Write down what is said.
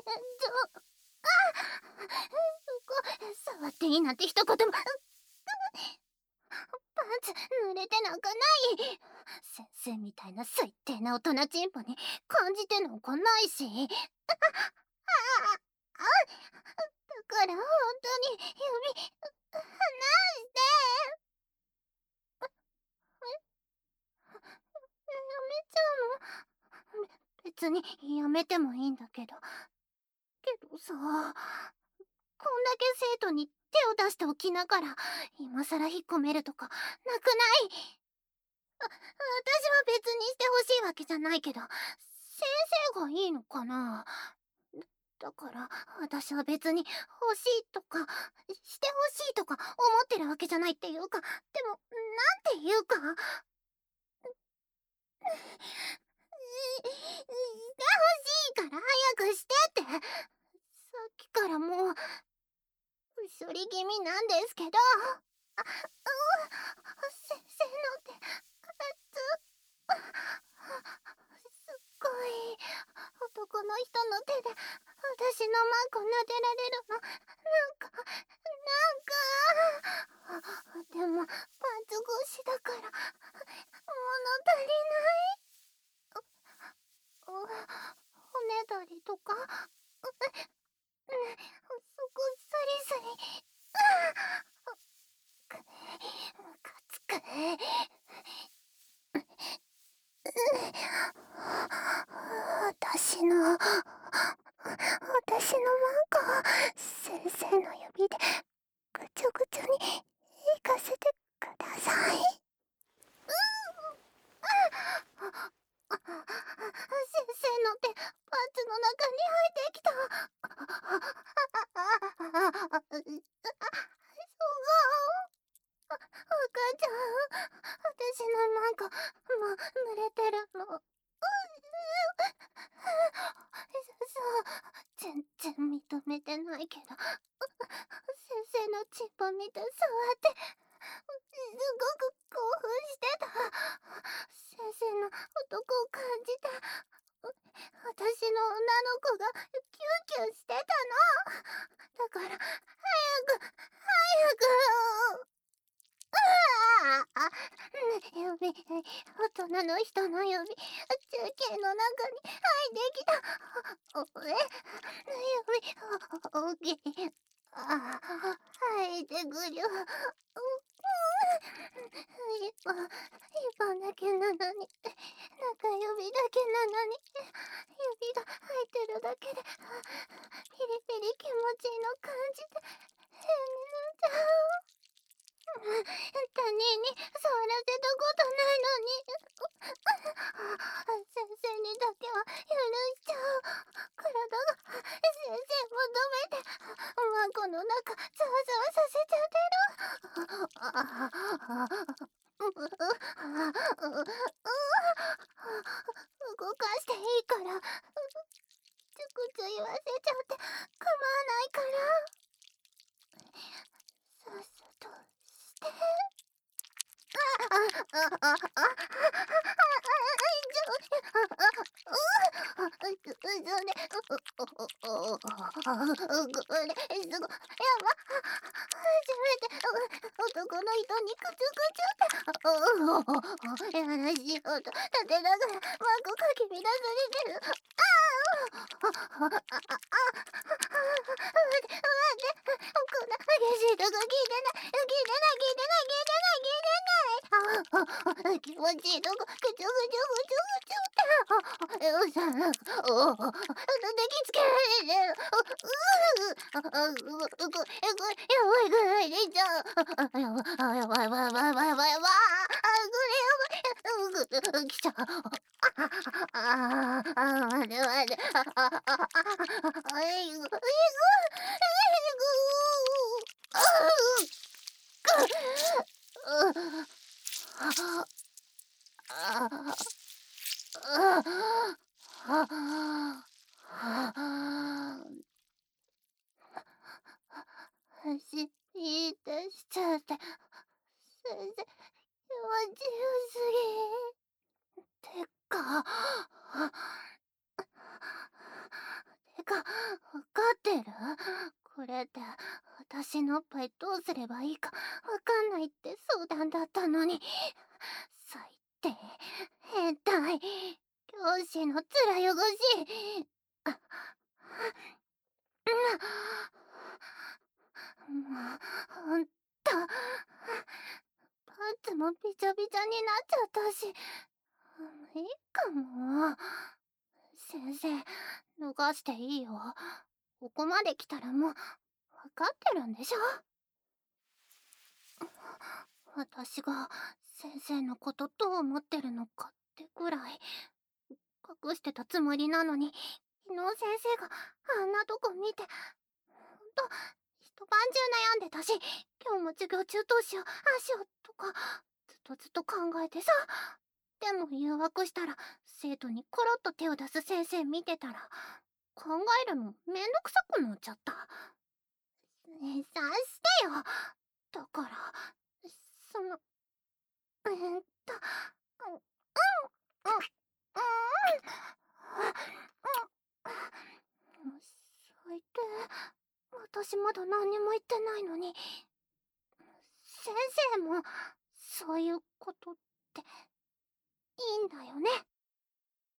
触っていいなんて一言も。パンツ濡れてなんかない。先生みたいな最低な大人チンポに感じてなんかないし。だから本当に指離して。やめちゃうの？別にやめてもいいんだけど。けどさ、こんだけ生徒に手を出しておきながら今さら引っ込めるとかなくない？私は別にしてほしいわけじゃないけど、先生がいいのかな？だから私は別に欲しいとかしてほしいとか思ってるわけじゃないっていうか、でもなんていうか、してほしいから早くしてって。さっきからもう処理気味なんですけど。先生の手すっごい男の人の手で私のマンコ撫でられるの、でもパンツ越しだから物足りない。骨だりとか、そこスリスリ。ムカつく。私のマンコを先生の指でぐちょぐちょに行かせてください。先生の手パンツの中に入ってきた。赤ちゃん、私のマンコもう濡れてるの。そう、全然認めてないけど、先生のチンポ見て触ってすごく興奮してた。先生の男を感じた。私の女の子がキュンキュンしてたの。だから早く指、大人の人の指、中継の中に入ってきた。指、大きい。入ってくる。一本だけなのに、中指だけなのに、指が入ってるだけで、ピリピリ気持ちいいの感じて、変になっちゃう。他人に触らせたことないのに、先生にだけは許しちゃう。体が先生求めて、マンコの中ざわざわさせちゃってる。動かしていいから、ちょくちょ言わせちゃって構わないから、さっさとして。男の人にくちゅくちゅって、やらしい音立てながらマンコかき乱されてる。待って、こんな激しいとこ聞いてない、聞いてない、聞いてない、聞いてない、聞いてない。気持ちいいとこ、ぐちょぐちょぐちょぐちょって。うさ、抱きつけられてる。やばいぐらいでいっちゃう。やばい、やばい、やばい、やばい、やばい、やばい。これやばい。来ちゃう。待て待て。いぐ。足、いい出しちゃって。先生、気持ちよすぎ。てか、 かってる？これで私のおっぱいどうすればいいかわかんないって相談だったのに。最低、変態、教師の面汚し。あ、もう、ほんと、パンツもびちゃびちゃになっちゃったし、いいかも。先生、脱がしていいよ。ここまで来たらもう、わかってるんでしょ？私が先生のことどう思ってるのかってぐらい隠してたつもりなのに、昨日先生があんなとこ見て、ほんと一晩中悩んでたし、今日も授業中どうしようああしようとかずっと考えてさ。でも誘惑したら生徒にコロッと手を出す先生見てたら考えるのめんどくさくなっちゃった。ねえ、さしてよ。だからそのうん、うん、うん、最低。私まだ何にも言ってないのに。先生も、そういうことって、いいんだよね？